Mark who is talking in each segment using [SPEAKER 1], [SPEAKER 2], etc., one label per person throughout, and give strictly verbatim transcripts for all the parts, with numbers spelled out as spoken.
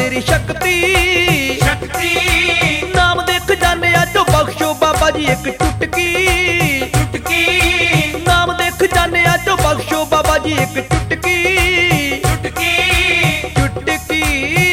[SPEAKER 1] तेरी शक्ति
[SPEAKER 2] शक्ति
[SPEAKER 1] नाम देख जाने चो बख्शो बाबा जी एक चुटकी
[SPEAKER 2] चुटकी
[SPEAKER 1] नाम देख जाने चो बख्शो बाबा जी एक चुटकी
[SPEAKER 2] चुटकी
[SPEAKER 1] चुटकी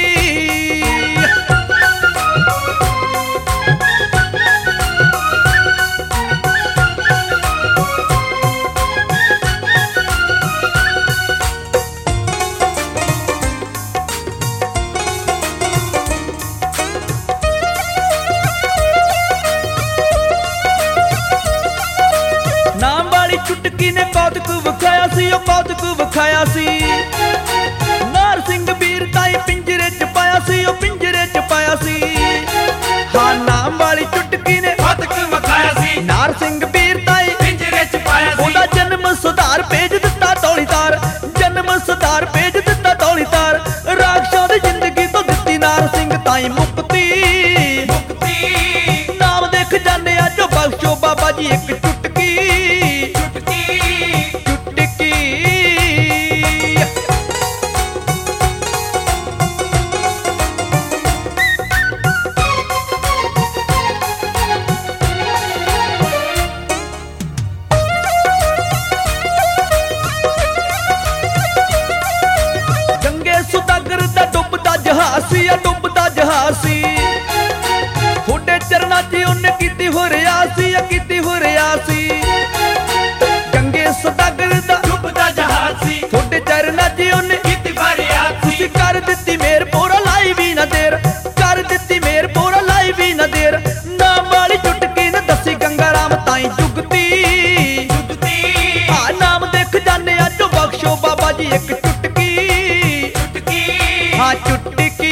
[SPEAKER 1] नाम वाली चुटकी ने कौतक विखाया सी ओ कौतक विखाया सी नार सिंह वीर ताई पिंजरे च पाया सी ओ पिंजरे च पाया सी हाँ नाम वाली चुटकी ने
[SPEAKER 2] कौतक विखाया सी
[SPEAKER 1] नार सिंह वीर ताई
[SPEAKER 2] पिंजरे च पाया सी
[SPEAKER 1] ओदा जन्म सुधार भेज दिता दौलीदार जन्म सुधार भेज दिता दौलीदार राक्षसां दी जिंदगी तो दित्ती नार सिंह ताई मुक्ति
[SPEAKER 2] मुक्ति
[SPEAKER 1] नाम देख जाने चो बख्शो बाबा जी एक चुटकी
[SPEAKER 2] चुटकी
[SPEAKER 1] चुटकी गंगे सुदागर दा डुबदा जहाज सी आ डुबदा जहाज सी थोड़े चरना च उन्हें कीती हो रिया सी आ कीती हो रिया सी गंगे सुदागर दा
[SPEAKER 2] डुबदा जहाज सी
[SPEAKER 1] थोड़े चरना च उन्हें
[SPEAKER 2] किती फरियाद सी
[SPEAKER 1] खुशी कर दित्ती मेर पोरा लाई भी ना देर कर दित्ती मेर पोरा लाई भी ना देर नाम वाली चुटकी ने दसी गंगा राम ताई जुगती
[SPEAKER 2] चुटकी
[SPEAKER 1] आ नाम देख जाने चो बख्शो बाबा जी एक चुटकी
[SPEAKER 2] चुटकी
[SPEAKER 1] हाँ चुटकी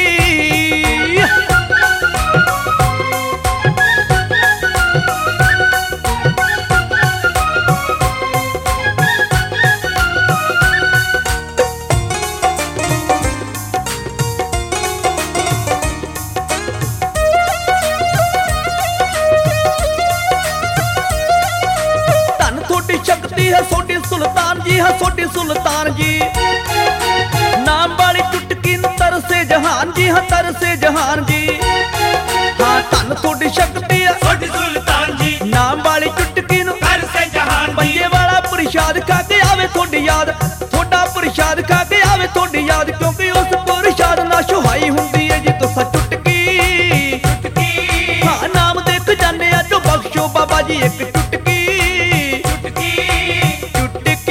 [SPEAKER 1] धन थोड़ी शक्ति है सोडी सुल्तान जी है सोडी सुल्तान जी नाम वाली चुटकी न तरसे जहान जी हाँ तरसे जहान जी हाँ धन थोड़ी शक्ति है
[SPEAKER 2] सोडी सुल्तान जी
[SPEAKER 1] नाम वाली चुटकी न
[SPEAKER 2] कर से जहान
[SPEAKER 1] पंजे वाला प्रसाद खा के आवे थोड़ी याद थोड़ा प्रसाद खा के आवे थोड़ी याद क्योंकि उस प्रसाद ना सुहाई हुंदी है जी तो सा चुटकी
[SPEAKER 2] चुटकी
[SPEAKER 1] हाँ नाम देख जाने चो बख्शो बाबा जी एक चुटकी
[SPEAKER 2] चुटकी
[SPEAKER 1] चुटकी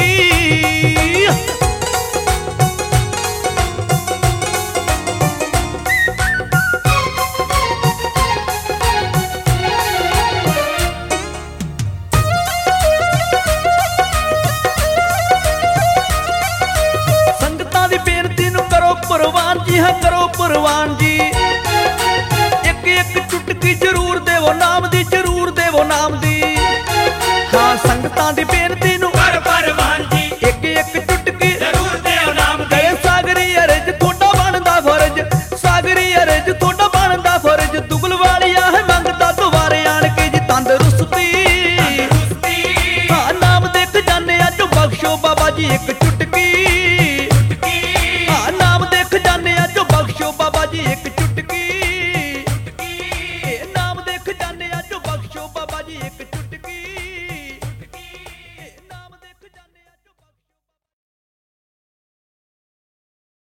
[SPEAKER 1] संगतां दी बेनती नूं करो प्रवान जी हाँ करो प्रवान जी एक एक चुटकी जरूर देवो नाम दी जरूर देवो नाम दी हाँ संगतां दी बेनती नूं
[SPEAKER 2] कर परवान जी
[SPEAKER 1] एक एक चुटकी
[SPEAKER 2] जरूर देव नाम दे
[SPEAKER 1] गए सागरी अरज थोड़ा बनदा फर्ज सागरी अरज थोड़ा बनदा फर्ज दुगल वालिया है मंगदा दुबारे आण के जी तंदरुस्ती
[SPEAKER 2] तंदुरुस्ती
[SPEAKER 1] हाँ नाम देख जाने चो बख्शो बाबा जी एक चुटकी
[SPEAKER 2] चुटकी
[SPEAKER 1] हाँ नाम देख जाने चो बख्शो बाबा जी एक चुटकी
[SPEAKER 2] चुटकी
[SPEAKER 1] नाम देख जाने चो बख्शो बाबा जी एक